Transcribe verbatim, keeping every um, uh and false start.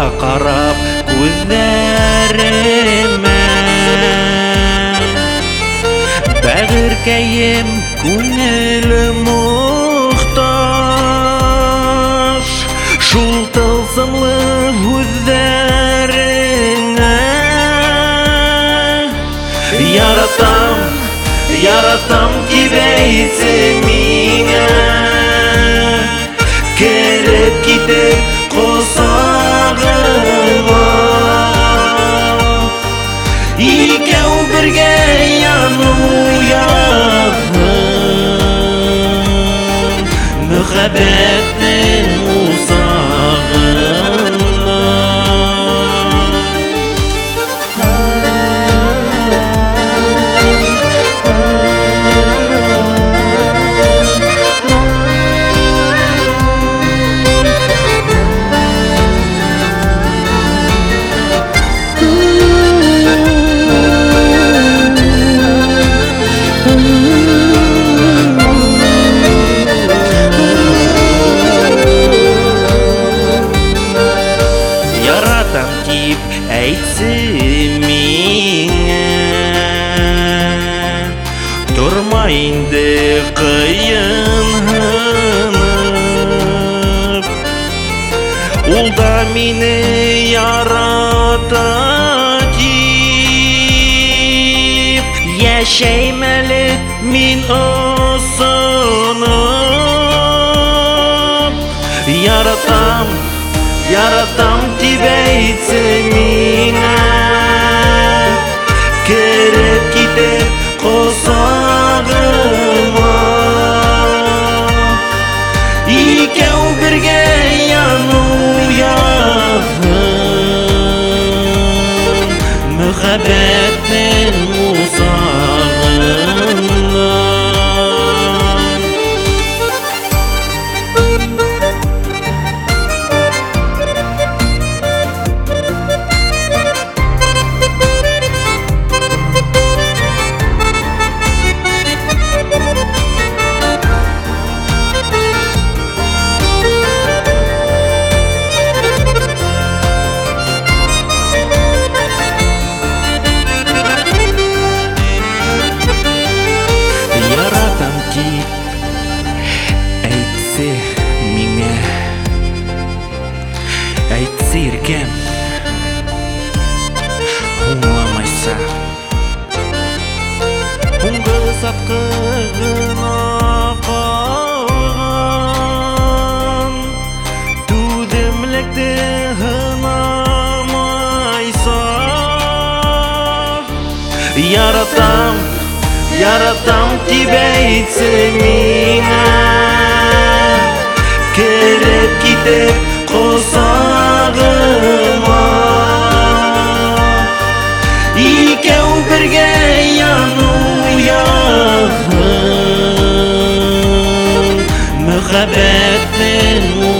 қарап көздеріме, бәғіркәйім көңілі мұқтаж, шул тылсымлы көздеріңе. Яратам, яратам деп әйтсең миңа, керіп кетіп қосағыма, екеу бірге яну яғын, мұхаббеттің ұсағына. Әйтсі миңа, тұрма инде қиынып, ул да мені ярата деп, яшәйм әле мин осынып. Яратам, яратам деп әйтсең миңа, керіп кетіп қосағыма, екеу бірге яну яғын, мұхаббеттің ұсағына. Әйтсе миңа, әйтсе еркем, аңламайса, аңғы сатқы ғына қалған, түдімлікті ғынамайса. Яратам, яратам деп әйтсең миңа, керіп кетіп қосағыма, екеу бірге яну яғын, мұхаббеттің